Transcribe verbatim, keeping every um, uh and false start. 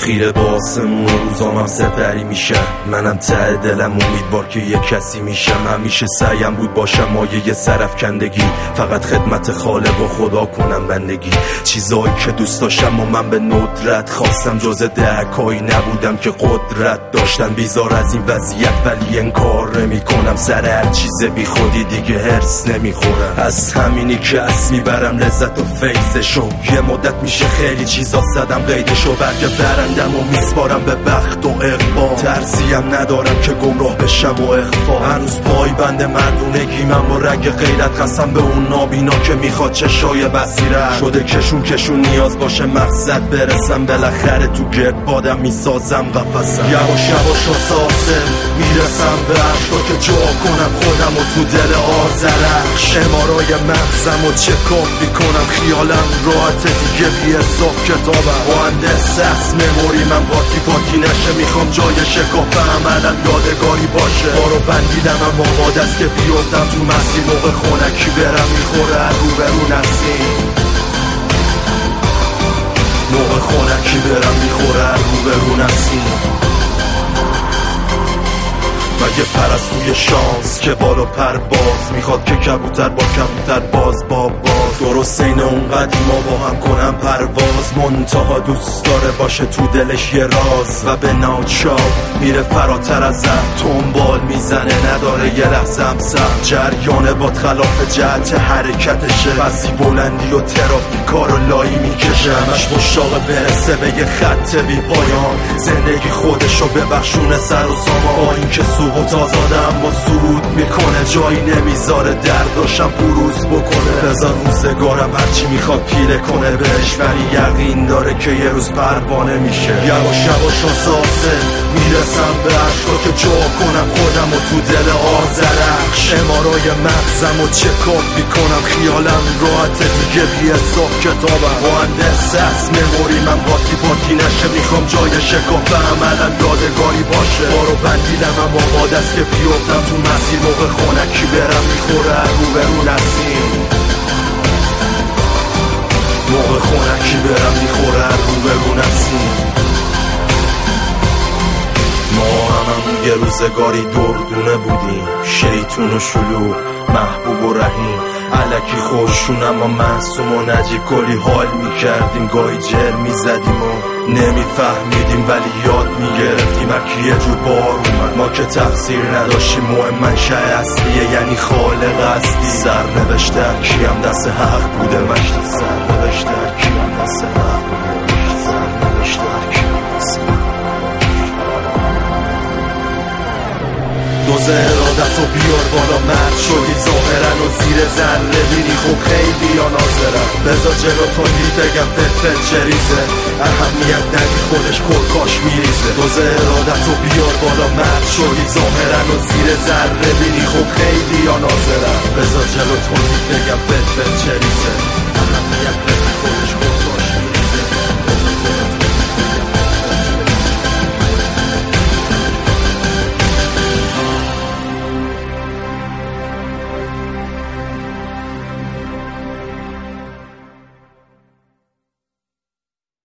خیره با آسمون و روزامم سپری میشم. منم ته دلم امیدوار که یه کسی میشم. همیشه سعیم بود باشم مایه سرافکندگی، فقط خدمت خالق و خدا کنم بندگی. چیزایی که دوست داشتم و من به ندرت خواستم، جز دهکایی نبودم که قدرت داشتن. بیزار از این وضعیت ولی انکار نمی کنم، سر هر چیز بی خودی دیگه هرس نمیخورم. از همینی که از میبرم لذت و فیضشو. یه مدت میشه خیلی چیزا زدم قیدشو، برگه برندم و میسپارم به بخت و اقبال. ترسیم ندارم که گمراه بشم و اخفا. هنوز پای بند مردونگی من با رنگ غیرت، قسم به اون نابینا که میخواد چشای بصیرت. شده کشون کشون نیاز باشه مقصد برسم، بالاخره تو گرد بادم میسازم قفسم. یواش یواش و ساسه میرسم به عشقا که جا کنم خودم و تو دل آذرخ. شمارای مغزم و چکاپ میکنم، خیالم راحت دیگه بی حساب کتابم. مهندس هست مموری من باتی باتی نشه، میخوام جای شکاف عملا یادگاری باشه. بارو بندیدم اما مادست که بیفتم تو مسیر، موقع خونکی برم میخوره رو به رو نسیم. موقع خونکی برم میخوره رو به رو نسیم. مگه پرستوی شانس که بالا پرواز میخواد که کبوتر با کبوتر باز با باز. درست این اون قدیما با هم کنم پرواز، منتها دوست داره باشه تو دلش یه راز. و به ناچار میره فراتر از زم، تنبال میزنه نداره یه لحظه هم سم. جریانه با خلاف جهت حرکتشه، بسی بلندی و ترافیکا رو لایی میکشه. همش مشتاق برسه به یه خط بی پایان، زندگی خودشو ببخشونه سر و سامان. با این که سقوط آزادم با سرود میکنه، جایی نمیذاره درداشم بروز بکنه. بذار روزگارم هرچی میخواد پیله کنه بهش، ولی یقین داره که یه روز پروانه میشه. یواش یواش و ساسه میرسم به عشقا که جا کنم خودم و تو دل آذرخ. شمارای مغزم و چکاپ میکنم، خیالم راحت دیگه بی حساب کتابم. مهندس هست مموری من باتی باتی نشه، میخوام جای شکاف عملا یادگاری باشه. بارو بندیدم اما مادست که بیفتم تو مسیر، موقع خونکی برم میخوره رو به رو نسیم. موقع خونکی برم میخوره رو به رو نسیم. ما هممون یه روزگاری دردونه بودیم، شیطون و شلوغ محبوب و رحیم. علکی خوشون اما معصوم و نجیب کلی حال میکردیم، گاهی جر میزدیم و نمیفهمیدیم ولی یاد میگرفتیم. اکی یه جو بار اومد ما که تقصیر نداشتیم، مهم منشأ اصلیه یعنی خالق اصلی. سر نوشته کیم دست حق بوده مشتی، سر نوشته کیم دست حق بوده مشتی، سر نوشته کیم دست حق. دوز ارادت رو بیار بالا، مرد شدی ظاهرن و زیر ذره بینی خوب خیلی یا ناظرن. بذار جلو تونی بگم فلفل چریزه، اهمیت ندی خودش کرکاش میریزه. دوز ارادت رو بیار بالا، مرد شدی ظاهرن و زیر ذره بینی خوب خیلی یا ناظرن. بذار جلو تونی بگم فلفل چریزه، اهمیت ندی